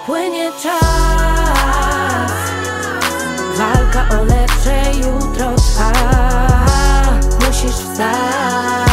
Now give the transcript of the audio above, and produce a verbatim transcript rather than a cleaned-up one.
Płynie czas, walka o lepsze jutro trwa. Musisz wstać.